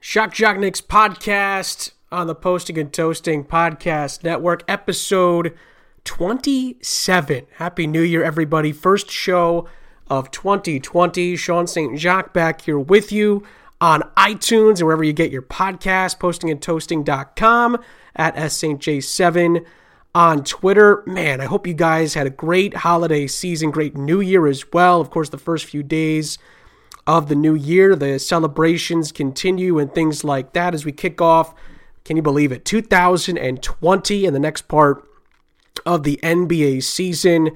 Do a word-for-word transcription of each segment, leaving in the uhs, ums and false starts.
Shock Jock Knicks podcast on the Posting and Toasting Podcast Network, episode twenty-seven. Happy New Year, everybody. First show of twenty twenty. Sean Saint Jacques back here with you on iTunes and wherever you get your podcast, posting and toasting dot com, at S Saint J seven on Twitter. Man, I hope you guys had a great holiday season, great New Year as well. Of course, the first few days of the new year, the celebrations continue and things like that as we kick off, can you believe it, two thousand twenty, and the next part of the N B A season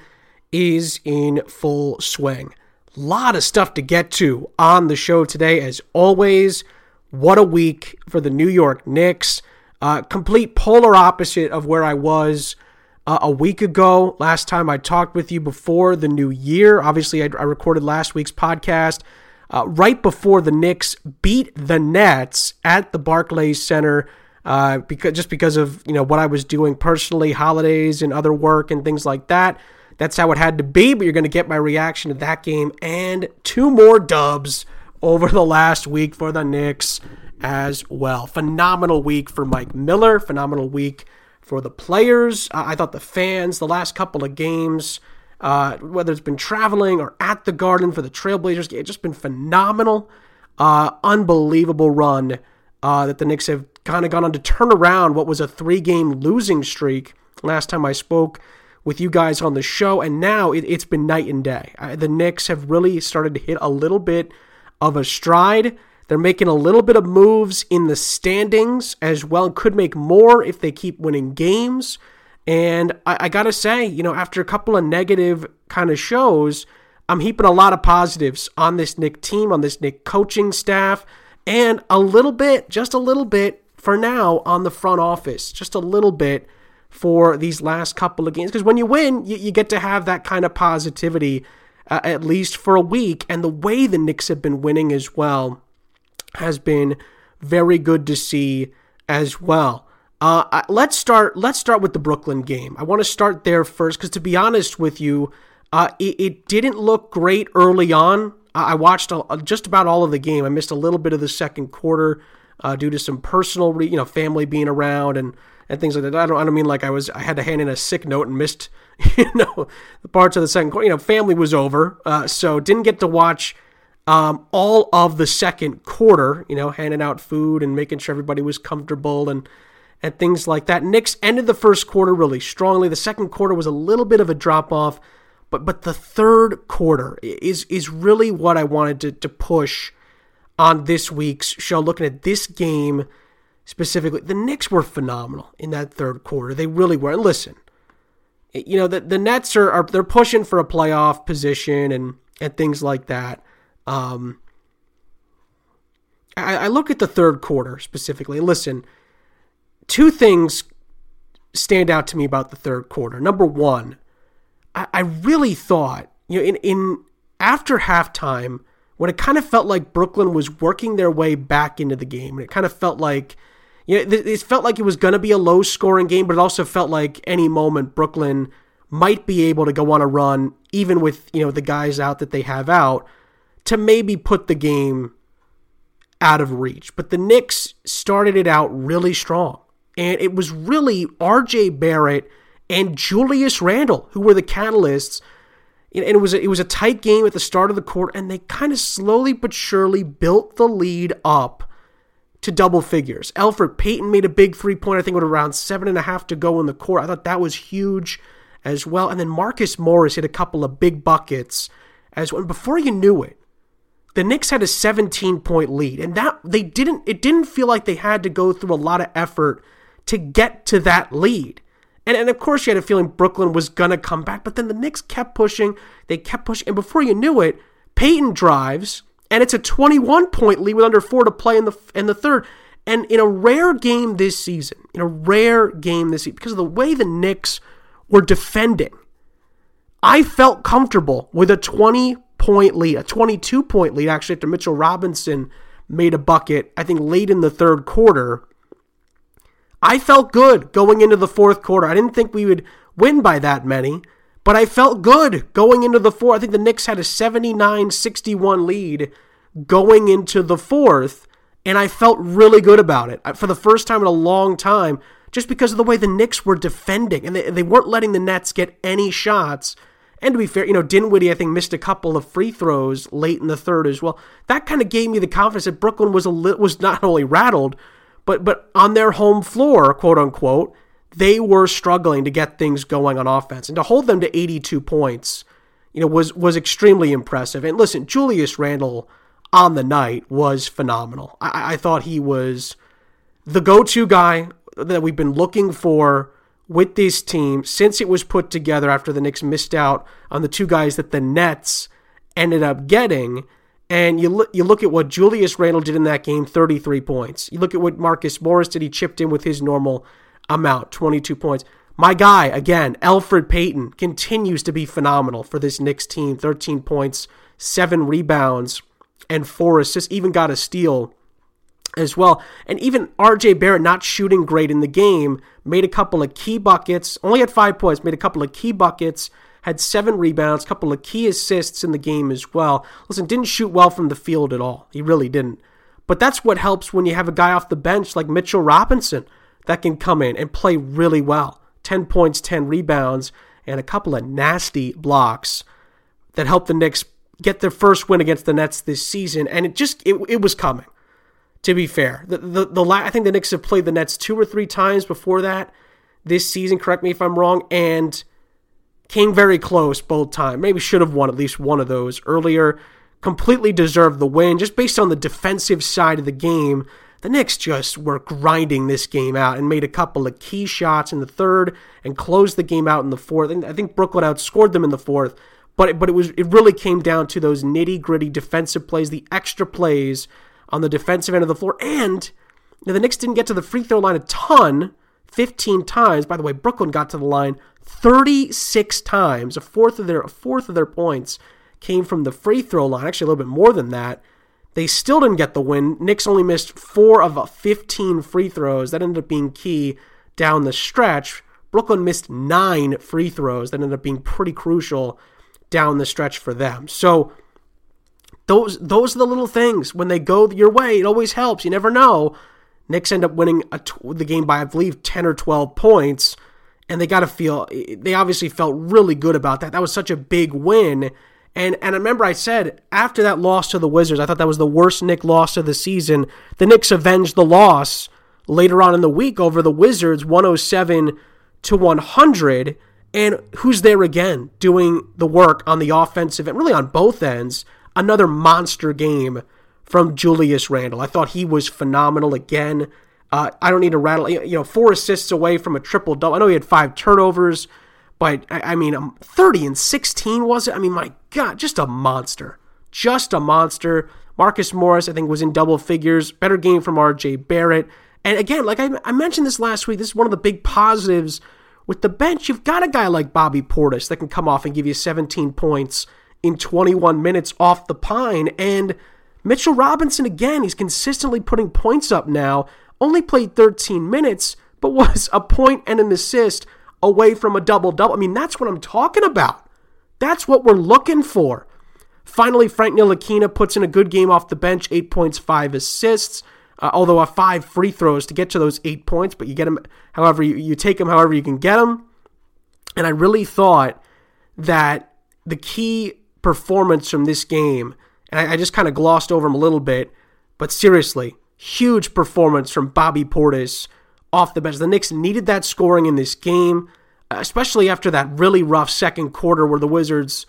is in full swing. A lot of stuff to get to on the show today, as always. What a week for the New York Knicks. Uh, complete polar opposite of where I was uh, a week ago. Last time I talked with you before the new year. Obviously, I, I recorded last week's podcast uh, right before the Knicks beat the Nets at the Barclays Center. Uh, because just because of you know what I was doing personally, holidays and other work and things like that. That's how it had to be, but you're going to get my reaction to that game and two more dubs over the last week for the Knicks as well. Phenomenal week for Mike Miller. Phenomenal week for the players. Uh, I thought the fans, the last couple of games, uh, whether it's been traveling or at the Garden for the Trailblazers, it's just been phenomenal. Uh, unbelievable run uh, that the Knicks have kind of gone on to turn around what was a three-game losing streak last time I spoke with you guys on the show, and now it, it's been night and day. Uh, the Knicks have really started to hit a little bit of a stride. They're making a little bit of moves in the standings as well, could make more if they keep winning games. And I, I gotta say, you know, after a couple of negative kind of shows, I'm heaping a lot of positives on this Knick team, on this Knick coaching staff, and a little bit, just a little bit for now on the front office, just a little bit for these last couple of games. Because when you win, you, you get to have that kind of positivity, uh, at least for a week. And the way the Knicks have been winning as well has been very good to see as well. Uh, let's start. Let's start with the Brooklyn game. I want to start there first because, to be honest with you, uh, it, it didn't look great early on. I watched a, just about all of the game. I missed a little bit of the second quarter uh, due to some personal, re, you know, family being around and, and things like that. I don't. I don't mean like I was. I had to hand in a sick note and missed, you know, the parts of the second quarter. You know, family was over, uh, so didn't get to watch Um, all of the second quarter, you know, handing out food and making sure everybody was comfortable and and things like that. Knicks ended the first quarter really strongly. The second quarter was a little bit of a drop-off, but but the third quarter is is really what I wanted to, to push on this week's show, looking at this game specifically. The Knicks were phenomenal in that third quarter. They really were. And listen, you know, the, the Nets are, are they're pushing for a playoff position and, and things like that. Um, I, I look at the third quarter specifically. Listen, two things stand out to me about the third quarter. Number one, I, I really thought, you know, in, in after halftime, when it kind of felt like Brooklyn was working their way back into the game, and it kind of felt like, you know, it, it felt like it was going to be a low-scoring game, but it also felt like any moment Brooklyn might be able to go on a run, even with, you know, the guys out that they have out, to maybe put the game out of reach. But the Knicks started it out really strong. And it was really R J Barrett and Julius Randle who were the catalysts. And it was a, it was a tight game at the start of the quarter, and they kind of slowly but surely built the lead up to double figures. Elfrid Payton made a big three-pointer, I think with around seven and a half to go in the quarter. I thought that was huge as well. And then Marcus Morris hit a couple of big buckets as well. And before you knew it, the Knicks had a seventeen-point lead, and that they didn't. It didn't feel like they had to go through a lot of effort to get to that lead. And, and of course, you had a feeling Brooklyn was going to come back, but then the Knicks kept pushing. They kept pushing, and before you knew it, Payton drives, and it's a twenty-one-point lead with under four to play in the in the third. And in a rare game this season, in a rare game this season, because of the way the Knicks were defending, I felt comfortable with a twenty-point lead, a twenty-two-point lead, actually, after Mitchell Robinson made a bucket, I think, late in the third quarter. I felt good going into the fourth quarter. I didn't think we would win by that many, but I felt good going into the fourth. I think the Knicks had a seventy-nine sixty-one lead going into the fourth, And I felt really good about it for the first time in a long time, just because of the way the Knicks were defending. And they, they weren't letting the Nets get any shots. And to be fair, you know, Dinwiddie, I think, missed a couple of free throws late in the third as well. That kind of gave me the confidence that Brooklyn was a li- was not only rattled, but but on their home floor, quote unquote, they were struggling to get things going on offense. And to hold them to eighty-two points, you know, was was extremely impressive. And listen, Julius Randle on the night was phenomenal. I, I thought he was the go-to guy that we've been looking for with this team since it was put together after the Knicks missed out on the two guys that the Nets ended up getting. And you look, you look at what Julius Randle did in that game, thirty-three points. You look at what Marcus Morris did. He chipped in with his normal amount, twenty-two points. My guy, again, Elfrid Payton, continues to be phenomenal for this Knicks team. thirteen points, seven rebounds, and four assists. Even got a steal as well. And even R J Barrett, not shooting great in the game, made a couple of key buckets. Only had five points, made a couple of key buckets, had seven rebounds, a couple of key assists in the game as well. Listen, didn't shoot well from the field at all. He really didn't. But that's what helps when you have a guy off the bench like Mitchell Robinson that can come in and play really well. ten points, ten rebounds, and a couple of nasty blocks that helped the Knicks get their first win against the Nets this season. And it just, it, it was coming, to be fair. The, the, the I think the Knicks have played the Nets two or three times before that this season, correct me if I'm wrong, and came very close both times. Maybe should have won at least one of those earlier. Completely deserved the win. Just based on the defensive side of the game, the Knicks just were grinding this game out and made a couple of key shots in the third and closed the game out in the fourth. And I think Brooklyn outscored them in the fourth, but it, but it was it really came down to those nitty-gritty defensive plays, the extra plays on the defensive end of the floor. And you know, the Knicks didn't get to the free throw line a ton, fifteen times. By the way, Brooklyn got to the line thirty-six times. A fourth of their a fourth of their points came from the free throw line. Actually, a little bit more than that. They still didn't get the win. Knicks only missed four of fifteen free throws. That ended up being key down the stretch. Brooklyn missed nine free throws. That ended up being pretty crucial down the stretch for them. So those those are the little things. When they go your way, it always helps. You never know. Knicks end up winning a, the game by, I believe, ten or twelve points. And they got to feel, they obviously felt really good about that. That was such a big win. And and I remember I said, after that loss to the Wizards, I thought that was the worst Knicks loss of the season. The Knicks avenged the loss later on in the week over the Wizards, one oh seven to one hundred. And who's there again doing the work on the offensive and really on both ends? Another monster game from Julius Randle. I thought he was phenomenal again. Uh, I don't need to rattle, you know, four assists away from a triple-double. I know he had five turnovers, but, I, I mean, um, thirty and sixteen, was it? I mean, my God, just a monster. Just a monster. Marcus Morris, I think, was in double figures. Better game from R J Barrett. And again, like I, I mentioned this last week, this is one of the big positives with the bench. You've got a guy like Bobby Portis that can come off and give you seventeen points in twenty-one minutes off the pine. And Mitchell Robinson, again, he's consistently putting points up now. Only played thirteen minutes, but was a point and an assist away from a double-double. I mean, that's what I'm talking about. That's what we're looking for. Finally, Frank Ntilikina puts in a good game off the bench, eight points, five assists, uh, although a five free throws to get to those eight points, but you get them however you, you take them however you can get them. And I really thought that the key performance from this game, and I, I just kind of glossed over him a little bit, but seriously, huge performance from Bobby Portis off the bench. The Knicks needed that scoring in this game, especially after that really rough second quarter where the Wizards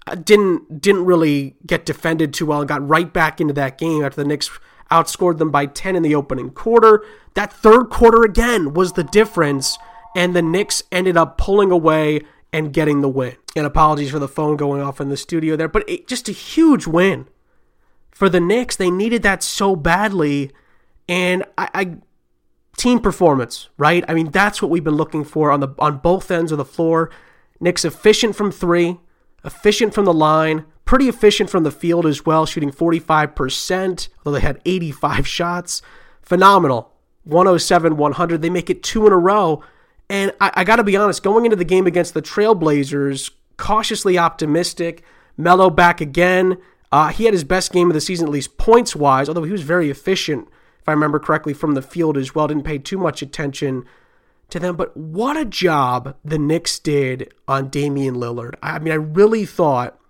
didn't didn't really get defended too well and got right back into that game after the Knicks outscored them by ten in the opening quarter. That third quarter again was the difference, and the Knicks ended up pulling away and getting the win. And apologies for the phone going off in the studio there, but it, just a huge win for the Knicks. They needed that so badly, and I, I team performance, right? I mean, that's what we've been looking for on the on both ends of the floor. Knicks efficient from three, efficient from the line, pretty efficient from the field as well, shooting forty-five percent, although they had eighty-five shots. Phenomenal. one oh seven one hundred. They make it two in a row. And I, I got to be honest, going into the game against the Trailblazers, cautiously optimistic. Melo back again. Uh, he had his best game of the season, at least points-wise, although he was very efficient I remember correctly, from the field as well. Didn't pay too much attention to them, but what a job the Knicks did on Damian Lillard. I mean, I really thought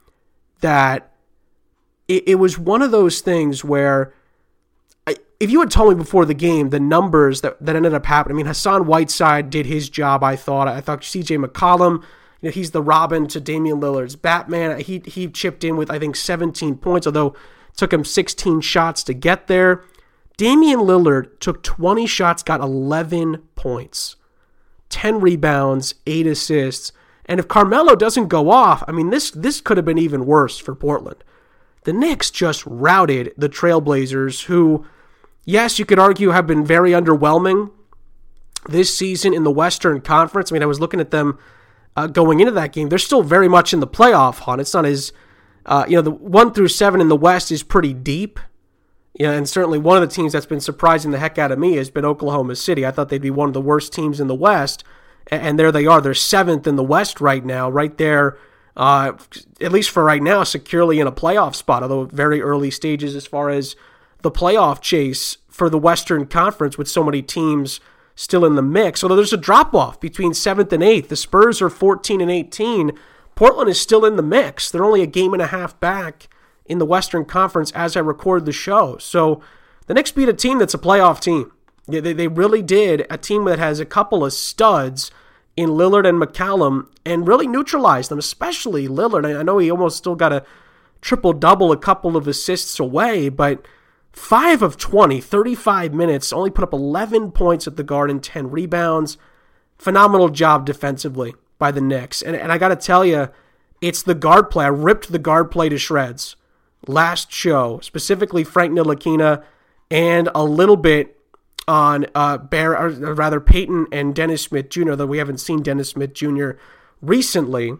that it, it was one of those things where I, if you had told me before the game the numbers that, that ended up happening, I mean, Hassan Whiteside did his job, I thought. I thought C J McCollum, you know, he's the Robin to Damian Lillard's Batman. He, he chipped in with, I think, seventeen points, although it took him sixteen shots to get there. Damian Lillard took twenty shots, got eleven points. ten rebounds, eight assists. And if Carmelo doesn't go off, I mean, this this could have been even worse for Portland. The Knicks just routed the Trailblazers, who, yes, you could argue have been very underwhelming this season in the Western Conference. I mean, I was looking at them uh, going into that game. They're still very much in the playoff hunt. It's not as, uh, you know, the one through seven in the West is pretty deep. Yeah, and certainly one of the teams that's been surprising the heck out of me has been Oklahoma City. I thought they'd be one of the worst teams in the West, and there they are. They're seventh in the West right now, right there, uh, at least for right now, securely in a playoff spot, although very early stages as far as the playoff chase for the Western Conference with so many teams still in the mix. Although there's a drop-off between seventh and eighth. The Spurs are fourteen and eighteen. Portland is still in the mix. They're only a game and a half back in the Western Conference as I record the show. So the Knicks beat a team that's a playoff team. They, they really did. A team that has a couple of studs in Lillard and McCallum and really neutralized them, especially Lillard. I know he almost still got a triple-double, a couple of assists away, but five of twenty, thirty-five minutes, only put up eleven points at the Garden, ten rebounds. Phenomenal job defensively by the Knicks. And, and I got to tell you, it's the guard play. I ripped the guard play to shreds last show, specifically Frank Ntilikina, and a little bit on uh, Bear, or rather Peyton and Dennis Smith Junior, though we haven't seen Dennis Smith Junior recently.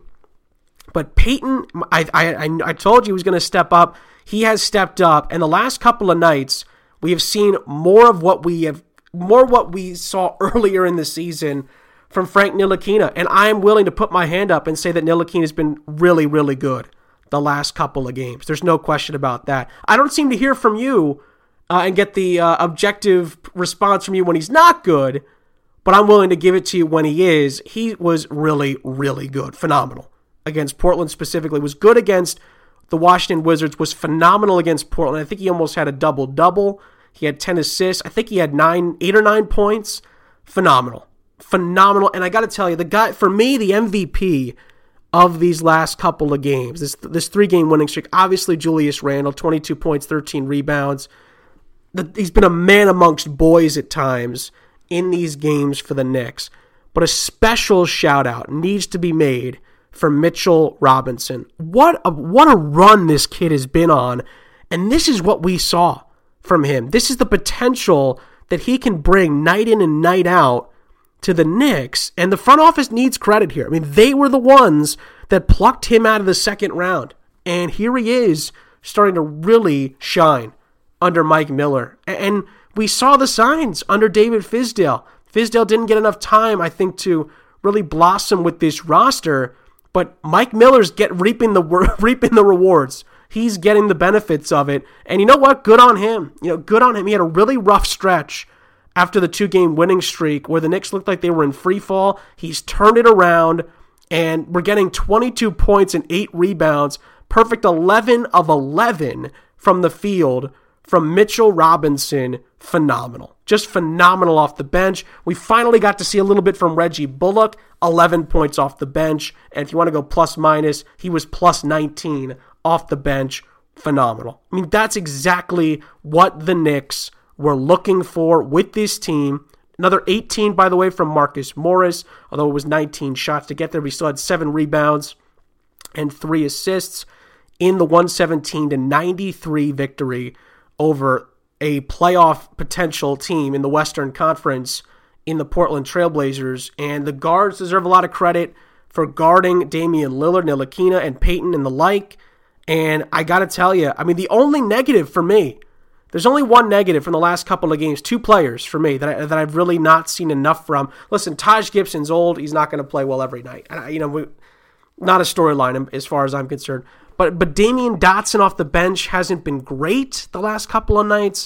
But Peyton, I I, I told you he was going to step up. He has stepped up, and the last couple of nights we have seen more of what we have, more what we saw earlier in the season from Frank Ntilikina. And I am willing to put my hand up and say that Ntilikina has been really, really good the last couple of games. There's no question about that. I don't seem to hear from you uh, and get the uh, objective response from you when he's not good, but I'm willing to give it to you when he is. He was really, really good. Phenomenal against Portland specifically. Was good against the Washington Wizards. Was phenomenal against Portland. I think he almost had a double-double. He had ten assists. I think he had nine, eight or nine points. Phenomenal. Phenomenal. And I got to tell you, the guy, for me, the M V P of these last couple of games, this this three-game winning streak, obviously Julius Randle, twenty-two points, thirteen rebounds. The, he's been a man amongst boys at times in these games for the Knicks. But a special shout-out needs to be made for Mitchell Robinson. What a, what a run this kid has been on, and this is what we saw from him. This is the potential that he can bring night in and night out to the Knicks, and the front office needs credit here. I mean, they were the ones that plucked him out of the second round, and here he is starting to really shine under Mike Miller. And we saw the signs under David Fizdale. Fizdale didn't get enough time, I think, to really blossom with this roster, but Mike Miller's get reaping the reaping the rewards. He's getting the benefits of it, and you know what? Good on him. You know, good on him. He had a really rough stretch after the two-game winning streak where the Knicks looked like they were in free fall. He's turned it around, and we're getting twenty-two points and eight rebounds. Perfect eleven of eleven from the field from Mitchell Robinson. Phenomenal. Just phenomenal off the bench. We finally got to see a little bit from Reggie Bullock. eleven points off the bench. And if you want to go plus-minus, he was plus nineteen off the bench. Phenomenal. I mean, that's exactly what the Knicks were looking for with this team. Another eighteen, by the way, from Marcus Morris, although it was nineteen shots to get there. We still had seven rebounds and three assists in the one seventeen to ninety-three victory over a playoff potential team in the Western Conference in the Portland Trailblazers. And the guards deserve a lot of credit for guarding Damian Lillard, Ntilikina, and Peyton and the like. And I got to tell you, I mean, the only negative for me, there's only one negative from the last couple of games, two players for me that, I, that I've really not seen enough from. Listen, Taj Gibson's old. He's not going to play well every night. I, you know, we, not a storyline as far as I'm concerned. But but Damian Dotson off the bench hasn't been great the last couple of nights.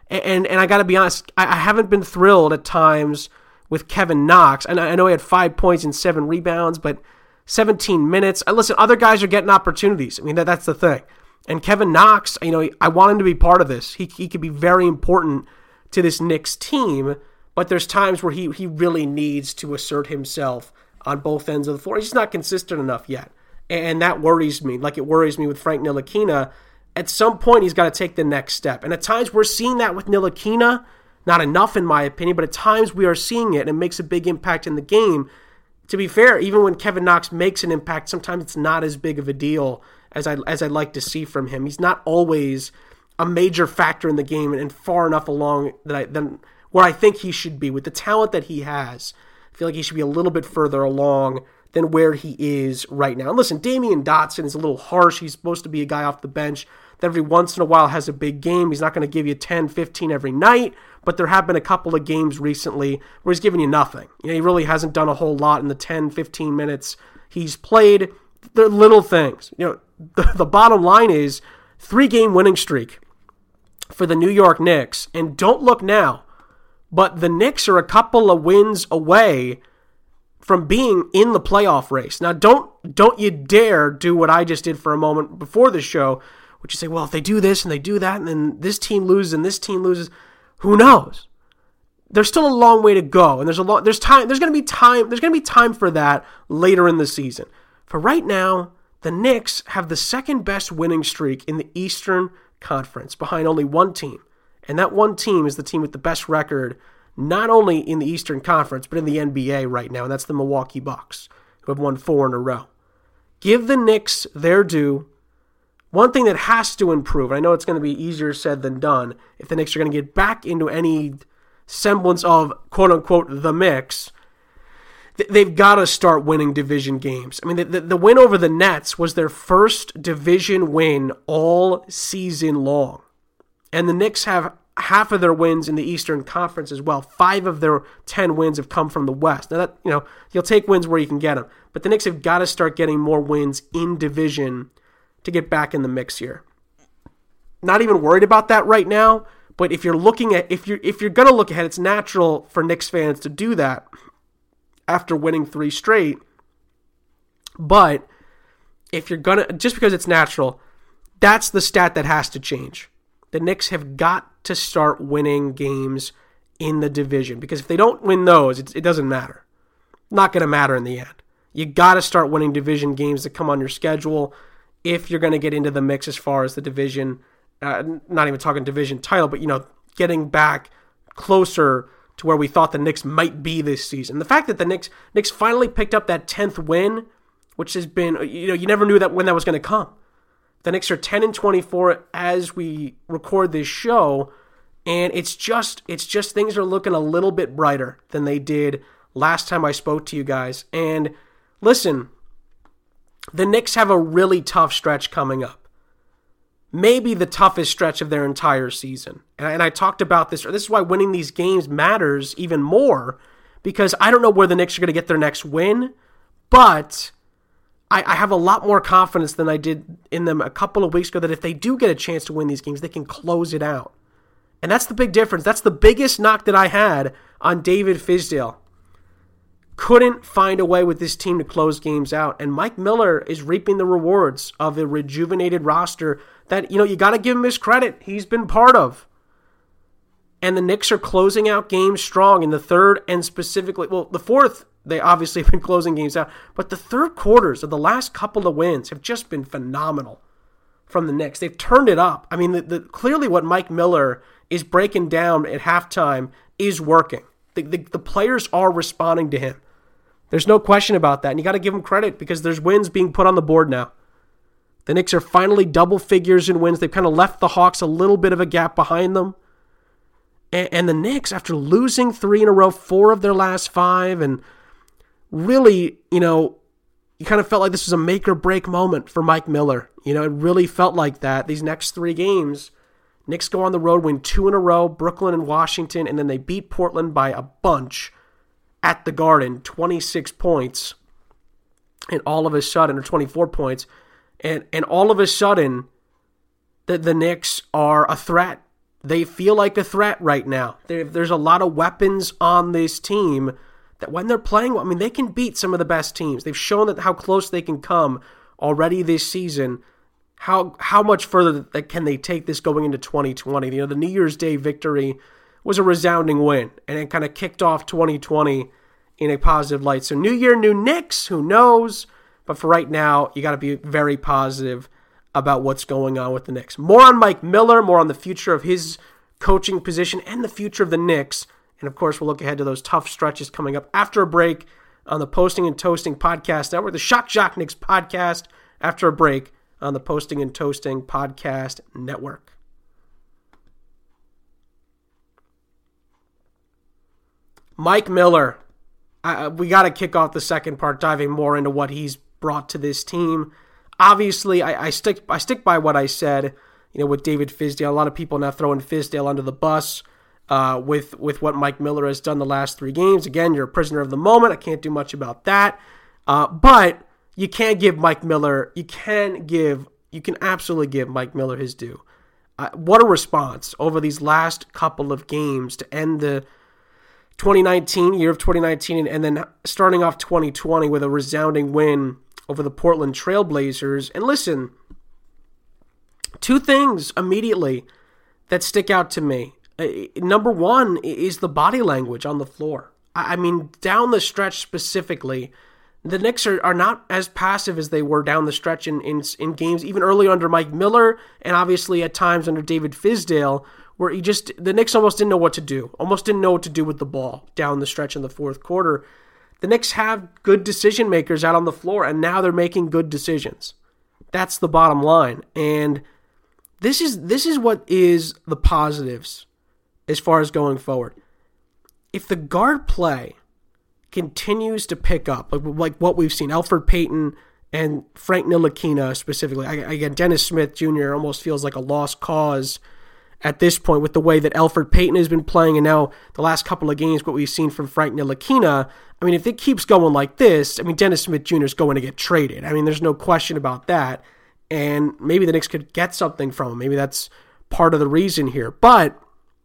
And and I got to be honest, I, I haven't been thrilled at times with Kevin Knox. And I know he had five points and seven rebounds, but seventeen minutes. I listen, other guys are getting opportunities. I mean, that, that's the thing. And Kevin Knox, you know, I want him to be part of this. He he could be very important to this Knicks team, but there's times where he he really needs to assert himself on both ends of the floor. He's just not consistent enough yet. And that worries me, like it worries me with Frank Ntilikina. At some point, he's got to take the next step. And at times, we're seeing that with Ntilikina. Not enough, in my opinion, but at times we are seeing it, and it makes a big impact in the game. To be fair, even when Kevin Knox makes an impact, sometimes it's not as big of a deal as, I, as I'd like to see from him. He's not always a major factor in the game and, and far enough along that I, than where I think he should be. With the talent that he has, I feel like he should be a little bit further along than where he is right now. And listen, Damian Dotson is a little harsh. He's supposed to be a guy off the bench that every once in a while has a big game. He's not going to give you ten, fifteen every night, but there have been a couple of games recently where he's giving you nothing. You know, he really hasn't done a whole lot in the ten, fifteen minutes he's played. They're little things. You know, the, the bottom line is three-game winning streak for the New York Knicks. And don't look now, but the Knicks are a couple of wins away from being in the playoff race. Now, don't don't you dare do what I just did for a moment before the show, which you say, well, if they do this and they do that, and then this team loses and this team loses, who knows? There's still a long way to go, and there's a lot. There's time. There's going to be time. There's going to be time for that later in the season. For right now, the Knicks have the second best winning streak in the Eastern Conference, behind only one team, and that one team is the team with the best record, not only in the Eastern Conference but in the N B A right now, and that's the Milwaukee Bucks, who have won four in a row. Give the Knicks their due. One thing that has to improve, and I know it's going to be easier said than done, if the Knicks are going to get back into any semblance of quote-unquote the mix, they've got to start winning division games. I mean, the, the, the win over the Nets was their first division win all season long. And the Knicks have half of their wins in the Eastern Conference as well. Five of their ten wins have come from the West. Now, that, you know, you'll take wins where you can get them. But the Knicks have got to start getting more wins in division to get back in the mix here. Not even worried about that right now, but if you're looking at, if you're if you're gonna look ahead, it's natural for Knicks fans to do that after winning three straight. But if you're gonna, just because it's natural, that's the stat that has to change. The Knicks have got to start winning games in the division, because if they don't win those, it, it doesn't matter. Not gonna matter in the end. You got to start winning division games that come on your schedule if you're going to get into the mix as far as the division, uh, not even talking division title, but, you know, getting back closer to where we thought the Knicks might be this season. The fact that the Knicks Knicks finally picked up that tenth win, which has been, you know, you never knew that when that was going to come. The Knicks are ten and twenty-four as we record this show, and it's just it's just things are looking a little bit brighter than they did last time I spoke to you guys. And listen, the Knicks have a really tough stretch coming up. Maybe the toughest stretch of their entire season. And I, and I talked about this. This is why winning these games matters even more, because I don't know where the Knicks are going to get their next win, but I, I have a lot more confidence than I did in them a couple of weeks ago that if they do get a chance to win these games, they can close it out. And that's the big difference. That's the biggest knock that I had on David Fizdale. Couldn't find a way with this team to close games out. And Mike Miller is reaping the rewards of a rejuvenated roster that, you know, you got to give him his credit. He's been part of. And the Knicks are closing out games strong in the third and specifically, well, the fourth, they obviously have been closing games out. But the third quarters of the last couple of wins have just been phenomenal from the Knicks. They've turned it up. I mean, the, the, clearly what Mike Miller is breaking down at halftime is working. The, the, the players are responding to him. There's no question about that. And you got to give him credit because there's wins being put on the board now. The Knicks are finally double figures in wins. They've kind of left the Hawks a little bit of a gap behind them. And, and the Knicks, after losing three in a row, four of their last five, and really, you know, you kind of felt like this was a make or break moment for Mike Miller. You know, it really felt like that. These next three games, Knicks go on the road, win two in a row, Brooklyn and Washington, and then they beat Portland by a bunch at the Garden, twenty-six points, and all of a sudden, or twenty-four points, and, and all of a sudden, the, the Knicks are a threat They feel like a threat right now. There, there's a lot of weapons on this team that when they're playing, I mean, they can beat some of the best teams. They've shown that how close they can come already this season. How how much further can they take this going into twenty twenty? You know, the New Year's Day victory was a resounding win, and it kind of kicked off twenty twenty in a positive light. So new year, new Knicks, who knows? But for right now, you got to be very positive about what's going on with the Knicks. More on Mike Miller, more on the future of his coaching position and the future of the Knicks. And of course, we'll look ahead to those tough stretches coming up after a break on the Posting and Toasting Podcast Network, the Shock Jock Knicks podcast, after a break on the Posting and Toasting Podcast Network. Mike Miller. Uh, we got to kick off the second part, diving more into what he's brought to this team. Obviously, I, I stick I stick by what I said, you know, with David Fizdale. A lot of people now throwing Fizdale under the bus uh, with, with what Mike Miller has done the last three games. Again, you're a prisoner of the moment. I can't do much about that. Uh, but you can give Mike Miller, you can give, you can absolutely give Mike Miller his due. Uh, what a response over these last couple of games to end the twenty nineteen, year of twenty nineteen, and then starting off twenty twenty with a resounding win over the Portland Trailblazers. And listen, two things immediately that stick out to me. Uh, number one is the body language on the floor. I, I mean, down the stretch specifically, the Knicks are, are not as passive as they were down the stretch in, in, in games, even earlier under Mike Miller, and obviously at times under David Fizdale, where he just, the Knicks almost didn't know what to do, almost didn't know what to do with the ball down the stretch in the fourth quarter. The Knicks have good decision makers out on the floor, and now they're making good decisions. That's the bottom line. And this is this is what is the positives as far as going forward. If the guard play continues to pick up, like, like what we've seen, Elfrid Payton and Frank Ntilikina specifically. I, again, Dennis Smith Junior almost feels like a lost cause at this point with the way that Elfrid Payton has been playing, and now the last couple of games, what we've seen from Frank Ntilikina. I mean, if it keeps going like this, I mean, Dennis Smith Junior is going to get traded. I mean, there's no question about that. And maybe the Knicks could get something from him. Maybe that's part of the reason here. But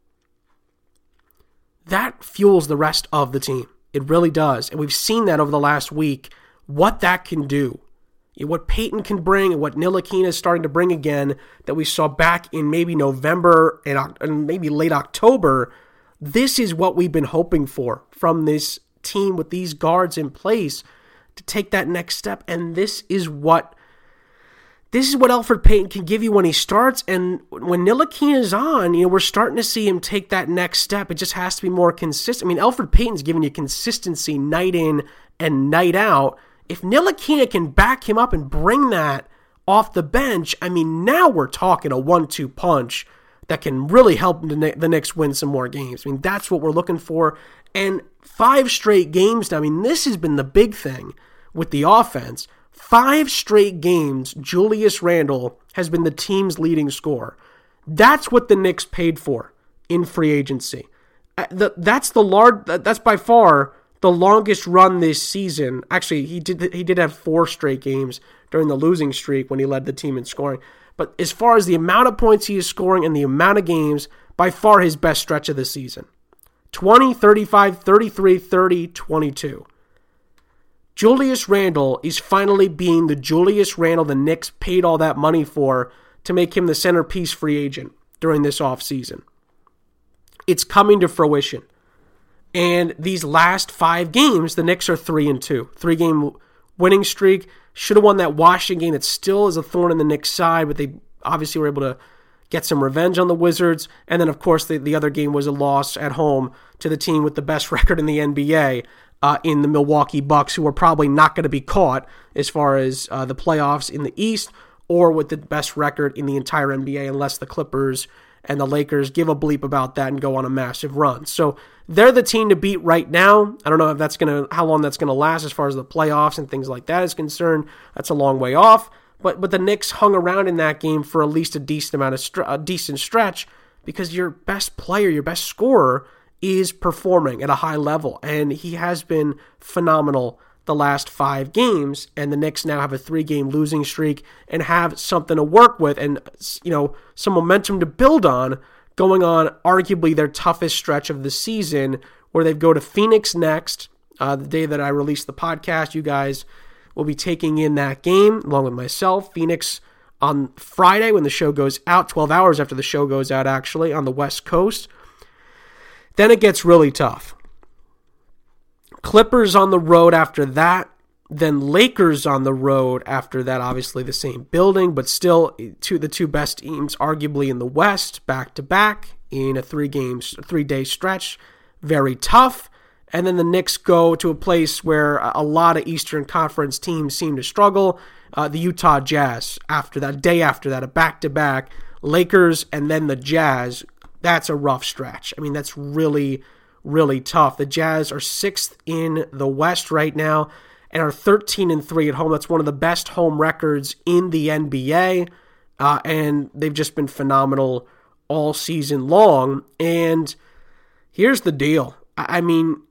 that fuels the rest of the team. It really does. And we've seen that over the last week, what that can do. What Payton can bring and what Ntilikina is starting to bring again that we saw back in maybe November and, and maybe late October. This is what we've been hoping for from this team with these guards in place to take that next step. And this is what this is what Elfrid Payton can give you when he starts. And when Ntilikina is on, you know, we're starting to see him take that next step. It just has to be more consistent. I mean, Elfrid Payton's giving you consistency night in and night out. If Ntilikina can back him up and bring that off the bench, I mean, now we're talking a one two punch that can really help the Knicks win some more games. I mean, that's what we're looking for. And five straight games now, I mean, this has been the big thing with the offense. Five straight games, Julius Randle has been the team's leading scorer. That's what the Knicks paid for in free agency. That's the large. That's by far the longest run this season. Actually, he did he did have four straight games during the losing streak when he led the team in scoring. But as far as the amount of points he is scoring and the amount of games, by far his best stretch of the season. twenty, thirty-five, thirty-three, thirty, twenty-two. Julius Randle is finally being the Julius Randle the Knicks paid all that money for to make him the centerpiece free agent during this offseason. It's coming to fruition. And these last five games, the Knicks are three and two. Three-game winning streak. Should have won that Washington game that still is a thorn in the Knicks' side, but they obviously were able to get some revenge on the Wizards. And then, of course, the, the other game was a loss at home to the team with the best record in the N B A, uh, in the Milwaukee Bucks, who are probably not going to be caught as far as uh, the playoffs in the East or with the best record in the entire N B A, unless the Clippers and the Lakers give a bleep about that and go on a massive run. So they're the team to beat right now. I don't know if that's gonna how long that's gonna last as far as the playoffs and things like that is concerned. That's a long way off. But but the Knicks hung around in that game for at least a decent amount of stre- a decent stretch because your best player, your best scorer, is performing at a high level, and he has been phenomenal the last five games. And the Knicks now have a three-game losing streak and have something to work with, and you know some momentum to build on going on arguably their toughest stretch of the season, where they go to Phoenix next. Uh, the day that I release the podcast, you guys will be taking in that game along with myself. Phoenix on Friday when the show goes out, twelve hours after the show goes out, actually, on the West Coast. Then it gets really tough. Clippers on the road after that. Then Lakers on the road after that, obviously the same building, but still two the two best teams arguably in the West, back-to-back in a three games, three-day stretch. Very tough. And then the Knicks go to a place where a lot of Eastern Conference teams seem to struggle. Uh, the Utah Jazz after that, day after that, a back-to-back. Lakers and then the Jazz. That's a rough stretch. I mean, that's really, really tough. The Jazz are sixth in the West right now and are thirteen and three at home. That's one of the best home records in the N B A. Uh, and they've just been phenomenal all season long. And here's the deal. I, I mean...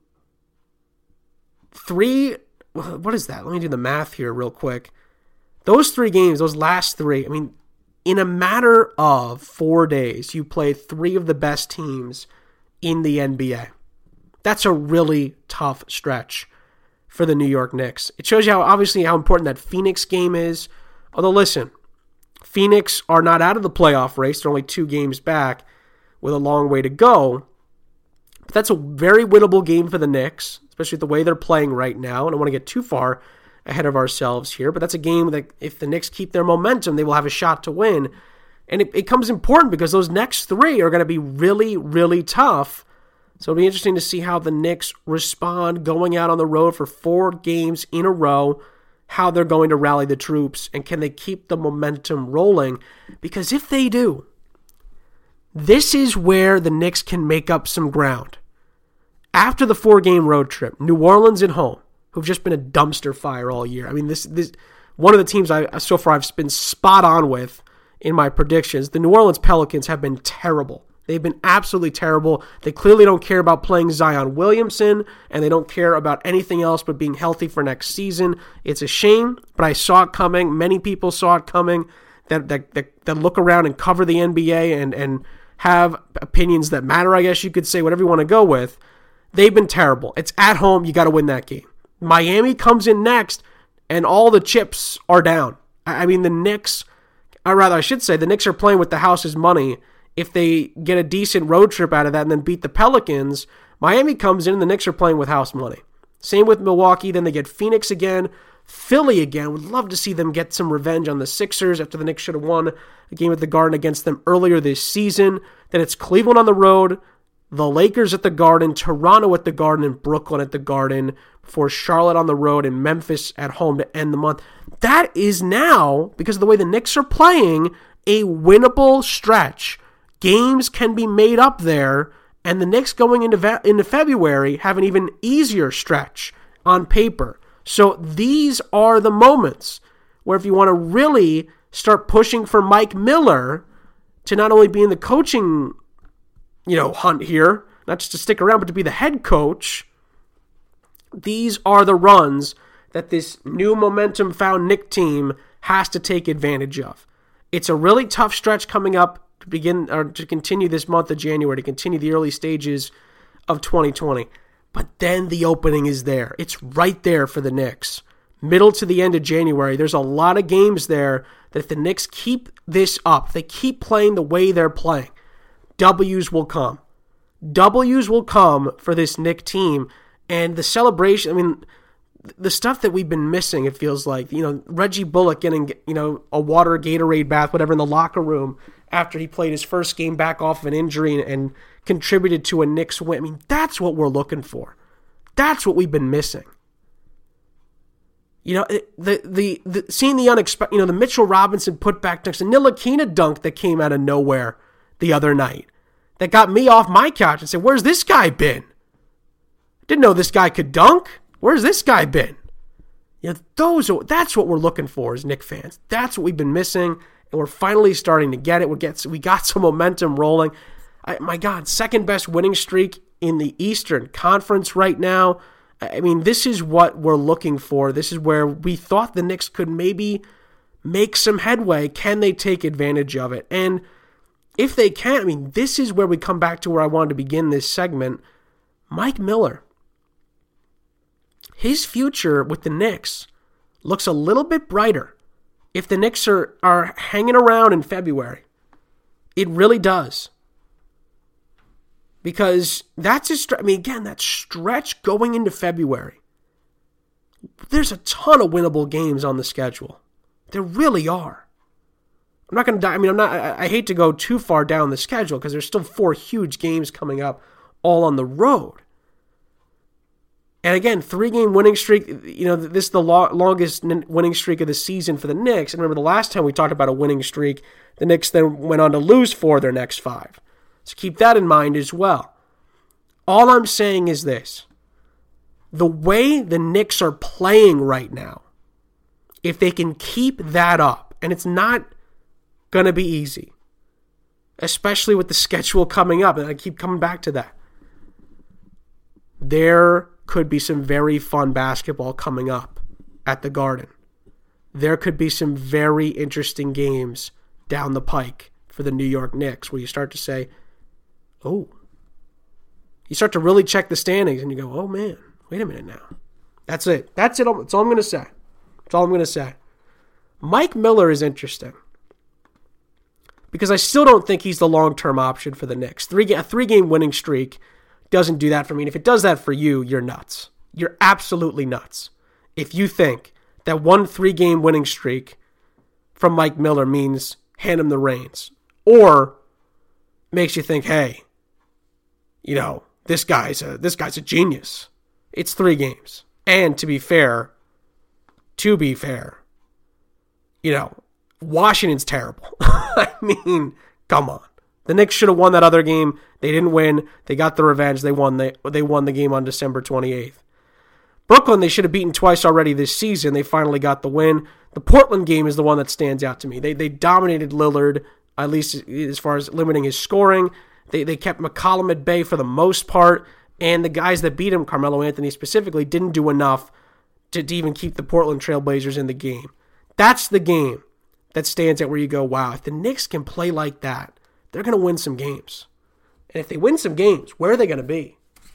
Three, what is that? Let me do the math here real quick. Those three games, those last three, I mean, in a matter of four days, you play three of the best teams in the N B A. That's a really tough stretch for the New York Knicks. It shows you how, obviously, how important that Phoenix game is. Although, listen, Phoenix are not out of the playoff race. They're only two games back with a long way to go. But that's a very winnable game for the Knicks, especially the way they're playing right now. And I don't want to get too far ahead of ourselves here, but that's a game that if the Knicks keep their momentum, they will have a shot to win. And it, it comes important because those next three are going to be really, really tough. So it'll be interesting to see how the Knicks respond going out on the road for four games in a row, how they're going to rally the troops, and can they keep the momentum rolling? Because if they do, this is where the Knicks can make up some ground. After the four-game road trip, New Orleans at home, who've just been a dumpster fire all year. I mean, this this one of the teams I so far I've been spot on with in my predictions. The New Orleans Pelicans have been terrible. They've been absolutely terrible. They clearly don't care about playing Zion Williamson, and they don't care about anything else but being healthy for next season. It's a shame, but I saw it coming. Many people saw it coming that that that, that look around and cover the N B A and, and have opinions that matter, I guess you could say, whatever you want to go with. They've been terrible. It's at home. You got to win that game. Miami comes in next, and all the chips are down. I mean, the Knicks, or rather, I should say, the Knicks are playing with the house's money. If they get a decent road trip out of that and then beat the Pelicans, Miami comes in and the Knicks are playing with house money. Same with Milwaukee. Then they get Phoenix again, Philly again. Would love to see them get some revenge on the Sixers after the Knicks should have won a game at the Garden against them earlier this season. Then it's Cleveland on the road, the Lakers at the Garden, Toronto at the Garden, and Brooklyn at the Garden, before Charlotte on the road and Memphis at home to end the month. That is now, because of the way the Knicks are playing, a winnable stretch. Games can be made up there, and the Knicks going into, ve- into February have an even easier stretch on paper. So these are the moments where if you want to really start pushing for Mike Miller to not only be in the coaching you know, hunt here, not just to stick around, but to be the head coach, these are the runs that this new momentum found Knick team has to take advantage of. It's a really tough stretch coming up to begin or to continue this month of January, to continue the early stages of twenty twenty. But then the opening is there. It's right there for the Knicks. Middle to the end of January, there's a lot of games there that if the Knicks keep this up, they keep playing the way they're playing, W's will come. W's will come for this Knick team. And the celebration, I mean, the stuff that we've been missing, it feels like, you know, Reggie Bullock getting, you know, a water Gatorade bath, whatever, in the locker room after he played his first game back off of an injury and, and contributed to a Knicks win. I mean, that's what we're looking for. That's what we've been missing. You know, the the, the seeing the unexpected, you know, the Mitchell Robinson putback dunks, the Ntilikina dunk that came out of nowhere the other night that got me off my couch and said, where's this guy been? Didn't know this guy could dunk. Where's this guy been? You know, those are, that's what we're looking for as Knick fans. That's what we've been missing, and we're finally starting to get it. We get we got some momentum rolling. I, my God, second best winning streak in the Eastern Conference right now. I mean, this is what we're looking for. This is where we thought the Knicks could maybe make some headway. Can they take advantage of it? And if they can, I mean, this is where we come back to where I wanted to begin this segment. Mike Miller. His future with the Knicks looks a little bit brighter if the Knicks are, are hanging around in February. It really does. Because that's a stretch. I mean, again, that stretch going into February. There's a ton of winnable games on the schedule. There really are. I'm not going to die. I mean, I'm not, I, I hate to go too far down the schedule because there's still four huge games coming up all on the road. And again, three-game winning streak, you know, this is the lo- longest winning streak of the season for the Knicks. And remember, the last time we talked about a winning streak, the Knicks then went on to lose four of their next five. So keep that in mind as well. All I'm saying is this. The way the Knicks are playing right now, if they can keep that up, and it's not going to be easy, especially with the schedule coming up, and I keep coming back to that, there could be some very fun basketball coming up at the Garden. There could be some very interesting games down the pike for the New York Knicks where you start to say, oh, you start to really check the standings and you go, oh man, wait a minute now. That's it. That's it. That's all I'm going to say. That's all I'm going to say. Mike Miller is interesting because I still don't think he's the long-term option for the Knicks. Three, a three-game winning streak doesn't do that for me. And if it does that for you, you're nuts. You're absolutely nuts. If you think that one three-game winning streak from Mike Miller means hand him the reins, or makes you think, hey, you know, this guy's a this guy's a genius. It's three games. And to be fair, to be fair, you know, Washington's terrible. I mean, come on. The Knicks should have won that other game. They didn't win. They got the revenge. They won the, they won the game on December twenty-eighth. Brooklyn, they should have beaten twice already this season. They finally got the win. The Portland game is the one that stands out to me. They they dominated Lillard, at least as far as limiting his scoring. They they kept McCollum at bay for the most part. And the guys that beat him, Carmelo Anthony specifically, didn't do enough to, to even keep the Portland Trailblazers in the game. That's the game that stands out where you go, wow, if the Knicks can play like that, they're going to win some games. And if they win some games, where are they going to be?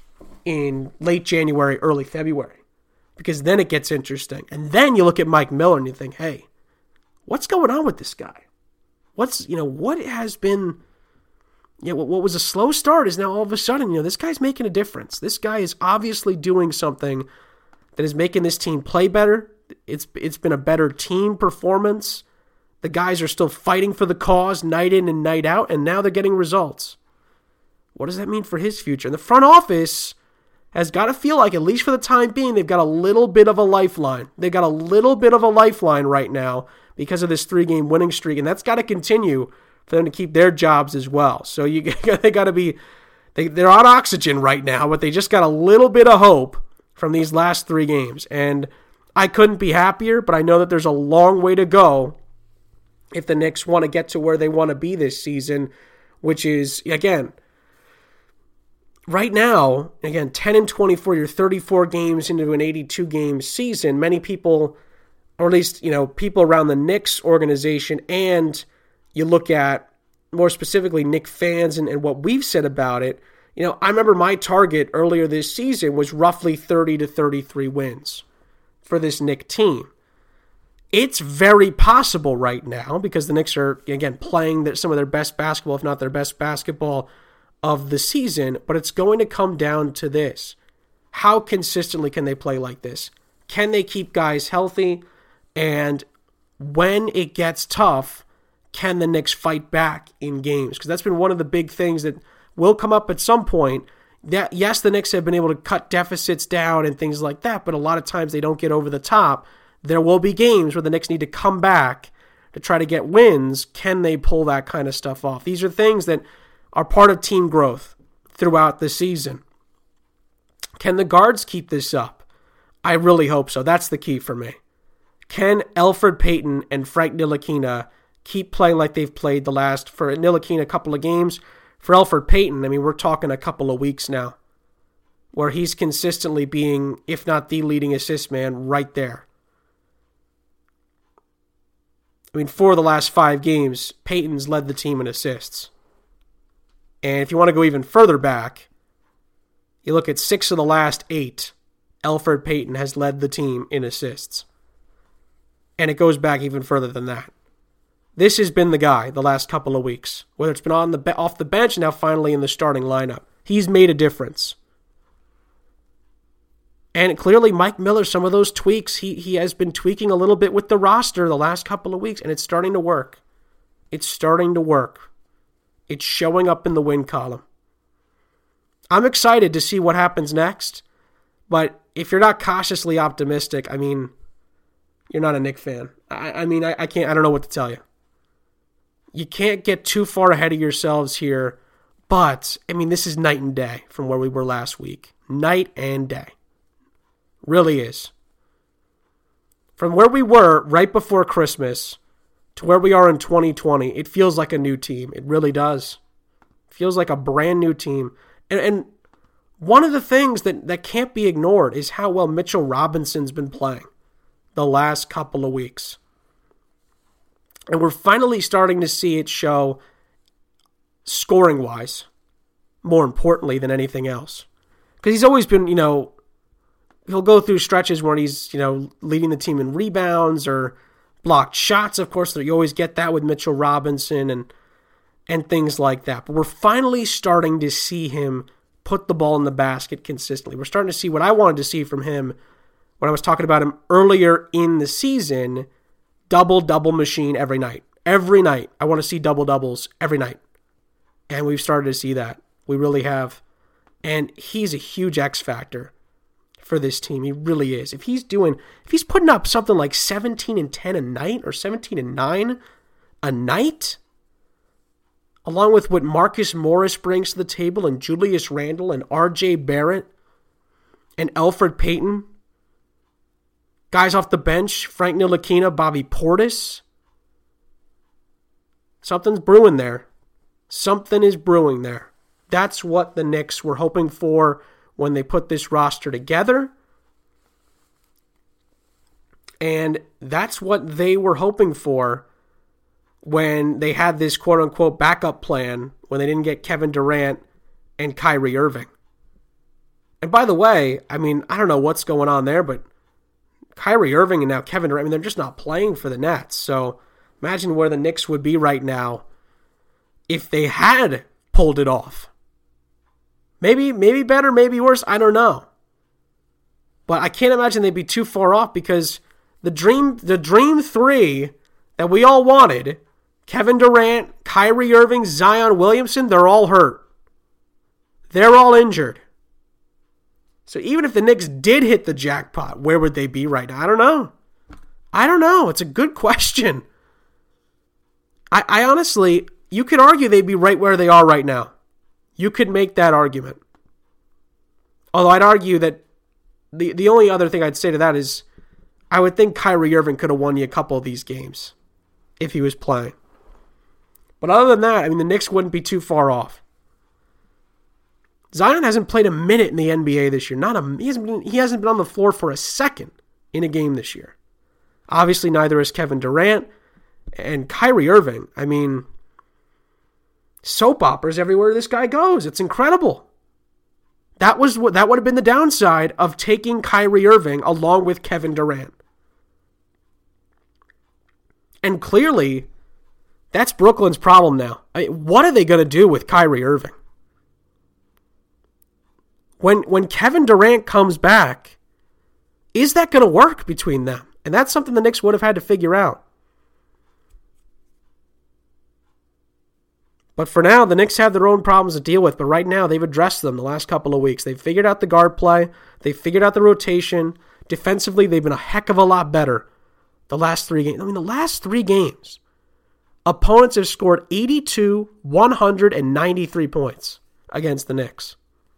In late January, early February. Because then it gets interesting. And then you look at Mike Miller and you think, hey, what's going on with this guy? What's, you know, what has been, you know, what, what was a slow start is now all of a sudden, you know, this guy's making a difference. This guy is obviously doing something that is making this team play better. It's It's been a better team performance. The guys are still fighting for the cause night in and night out, and now they're getting results. What does that mean for his future? And the front office has got to feel like, at least for the time being, they've got a little bit of a lifeline. They've got a little bit of a lifeline right now because of this three-game winning streak, and that's got to continue for them to keep their jobs as well. So you they got to be, they, they're on oxygen right now, but they just got a little bit of hope from these last three games. And I couldn't be happier, but I know that there's a long way to go if the Knicks want to get to where they want to be this season, which is, again, right now, again, ten and twenty-four, you're thirty-four games into an eighty-two game season. Many people, or at least, you know, people around the Knicks organization, and you look at more specifically Knicks fans and, and what we've said about it. You know, I remember my target earlier this season was roughly thirty to thirty-three wins for this Knicks team. It's very possible right now because the Knicks are, again, playing some of their best basketball, if not their best basketball of the season, but it's going to come down to this. How consistently can they play like this? Can they keep guys healthy? And when it gets tough, can the Knicks fight back in games? Because that's been one of the big things that will come up at some point. That, yes, the Knicks have been able to cut deficits down and things like that, but a lot of times they don't get over the top. There will be games where the Knicks need to come back to try to get wins. Can they pull that kind of stuff off? These are things that are part of team growth throughout the season. Can the guards keep this up? I really hope so. That's the key for me. Can Elfrid Payton and Frank Ntilikina keep playing like they've played the last, for Ntilikina, a couple of games? For Elfrid Payton, I mean, we're talking a couple of weeks now where he's consistently being, if not the leading assist man, right there. I mean, for the last five games, Payton's led the team in assists. And if you want to go even further back, you look at six of the last eight, Elfrid Payton has led the team in assists. And it goes back even further than that. This has been the guy the last couple of weeks, whether it's been on the be- off the bench, now finally in the starting lineup. He's made a difference. And clearly, Mike Miller, some of those tweaks, he, he has been tweaking a little bit with the roster the last couple of weeks, and it's starting to work. It's starting to work. It's showing up in the win column. I'm excited to see what happens next, but if you're not cautiously optimistic, I mean, you're not a Knick fan. I, I mean, I, I can't, I don't know what to tell you. You can't get too far ahead of yourselves here, but, I mean, this is night and day from where we were last week. Night and day. Really is. From where we were right before Christmas to where we are in twenty twenty, it feels like a new team. It really does. It feels like a brand new team. And, and one of the things that, that can't be ignored is how well Mitchell Robinson's been playing the last couple of weeks. And we're finally starting to see it show scoring-wise, more importantly than anything else. Because he's always been, you know, he'll go through stretches where he's, you know, leading the team in rebounds or blocked shots. Of course, you always get that with Mitchell Robinson and and things like that. But we're finally starting to see him put the ball in the basket consistently. We're starting to see what I wanted to see from him when I was talking about him earlier in the season. Double-double machine every night. Every night. I want to see double-doubles every night. And we've started to see that. We really have. And he's a huge X factor for this team. He really is. If he's doing, if he's putting up something like seventeen and ten a night or seventeen and nine a night, along with what Marcus Morris brings to the table and Julius Randle and R J Barrett and Elfrid Payton, guys off the bench, Frank Ntilikina, Bobby Portis, something's brewing there. Something is brewing there. That's what the Knicks were hoping for when they put this roster together. And that's what they were hoping for when they had this quote-unquote backup plan when they didn't get Kevin Durant and Kyrie Irving. And by the way, I mean, I don't know what's going on there, but Kyrie Irving and now Kevin Durant, I mean, they're just not playing for the Nets. So imagine where the Knicks would be right now if they had pulled it off. Maybe, maybe better, maybe worse, I don't know. But I can't imagine they'd be too far off because the dream, the dream three that we all wanted, Kevin Durant, Kyrie Irving, Zion Williamson, they're all hurt. They're all injured. So even if the Knicks did hit the jackpot, where would they be right now? I don't know. I don't know. It's a good question. I, I honestly, you could argue they'd be right where they are right now. You could make that argument. Although I'd argue that the, the only other thing I'd say to that is I would think Kyrie Irving could have won you a couple of these games if he was playing. But other than that, I mean, the Knicks wouldn't be too far off. Zion hasn't played a minute in the N B A this year. Not a he hasn't been, he hasn't been on the floor for a second in a game this year. Obviously, neither is Kevin Durant and Kyrie Irving. I mean, soap operas everywhere this guy goes. It's incredible. That was what that would have been the downside of taking Kyrie Irving along with Kevin Durant. And clearly, that's Brooklyn's problem now. I mean, what are they going to do with Kyrie Irving? When when Kevin Durant comes back, is that going to work between them? And that's something the Knicks would have had to figure out. But for now, the Knicks have their own problems to deal with. But right now, they've addressed them the last couple of weeks. They've figured out the guard play. They've figured out the rotation. Defensively, they've been a heck of a lot better the last three games. I mean, the last three games, opponents have scored eighty-two, one hundred ninety-three points against the Knicks.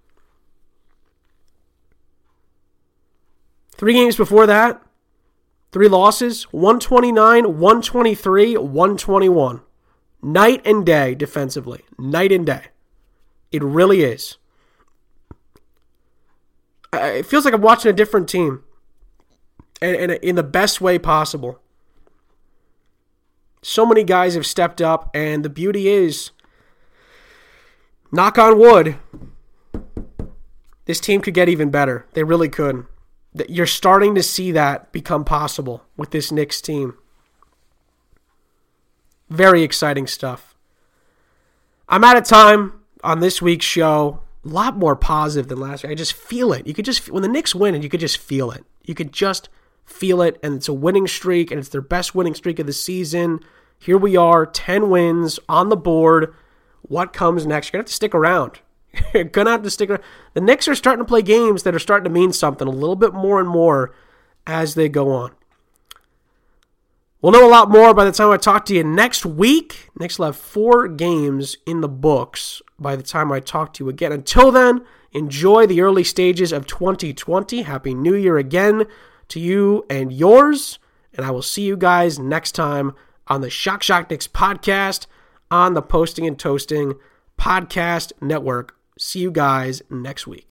Three games before that, three losses, one twenty-nine, one twenty-three, one twenty-one. Night and day defensively. Night and day. It really is. It feels like I'm watching a different team. And, and in the best way possible. So many guys have stepped up, and the beauty is knock on wood, this team could get even better. They really could. You're starting to see that become possible with this Knicks team. Very exciting stuff. I'm out of time on this week's show. A lot more positive than last week. I just feel it. You could just, when the Knicks win, you could just feel it. You could just feel it, and it's a winning streak, and it's their best winning streak of the season. Here we are, ten wins on the board. What comes next? You're going to have to stick around. You're going to have to stick around. The Knicks are starting to play games that are starting to mean something a little bit more and more as they go on. We'll know a lot more by the time I talk to you next week. Knicks will have four games in the books by the time I talk to you again. Until then, enjoy the early stages of twenty twenty. Happy New Year again to you and yours. And I will see you guys next time on the Shock Shock Knicks podcast on the Posting and Toasting Podcast Network. See you guys next week.